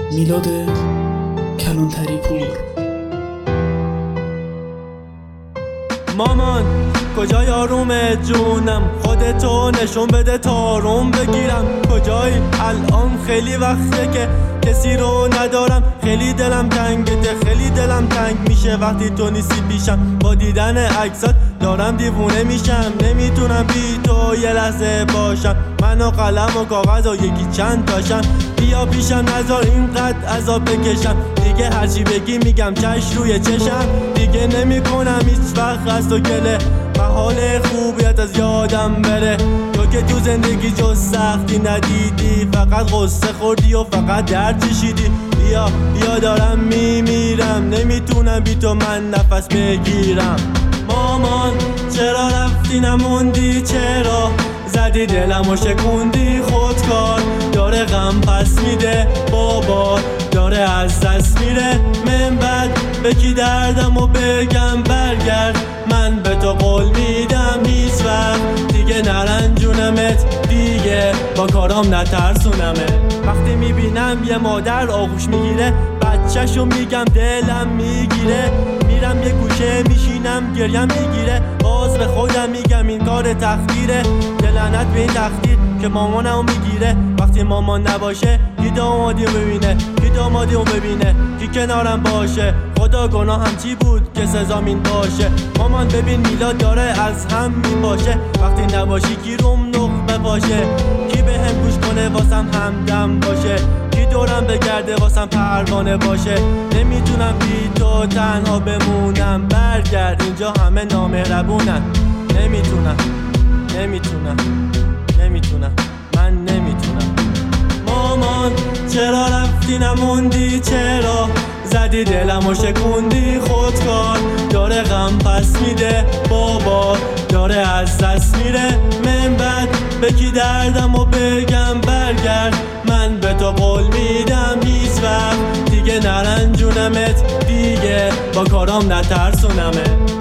میلاد کلانتری پور. مامان کجای آروم جونم، خودتو نشون بده تا آروم بگیرم. کجای الان خیلی وقته که کسی رو ندارم، خیلی دلم تنگه، خیلی دلم تنگ میشه وقتی تو نیستی پیشم. با دیدن عکسات دارم دیوونه میشم، نمیتونم بی تو یه لحظه باشم. من و قلم و کاغذ و یکی چند تاشم، بیا پیشم نذار اینقدر عذاب بکشم. دیگه هرچی بگی میگم چش روی چشم، دیگه نمیکنم هیچ وقت از تو گله. محال خوبیت از یادم بره، تو که تو زندگی جز سختی ندیدی، فقط غصه خوردی و فقط درد چشیدی. بیا دارم میمیرم، نمیتونم بی تو من نفس بگیرم. مامان چرا رفتی نموندی، چرا زدی دلم و شکوندی؟ خودکار داره غم پس میده، بابا داره از دست میره. من بعد به کی دردم و بگم برگرد، من به تو قول میدم هیچ وقت دیگه نرنجونمت، دیگه با کارام نترسونمت. وقتی میبینم یه مادر آغوش میگیره بچه‌شو میگم دلم میگیره، میرم یه گوشه میشینم گریم میگیره، باز به خودم میگم این کار تقدیره. لعنت به این تقدیر که مامانمو میگیره. وقتی مامان نباشه کی دامادیو ببینه، کی دامادیو ببینه، کی کنارم باشه؟ خدا گناهم چی بود که سزام این باشه؟ مامان ببین میلاد داره از هم میپاشه، وقتی نباشی کی روم نقبه باشه؟ کی به هم گوش کنه واسم همدم باشه؟ کی دورم بگرده واسم پروانه باشه؟ نمیتونم بی تو تنها بمونم، برگرد اینجا همه نامهربونن. نمیتونم من نمیتونم. مامان چرا رفتی نموندی، چرا زدی دلم و شکوندی؟ خودکار داره غم پس میده، بابا داره از دست میره. من بعد به کی دردم و بگم برگرد، من به تو قول میدم هیچ وقت دیگه نرنجونمت، دیگه با کارام نترسونمت.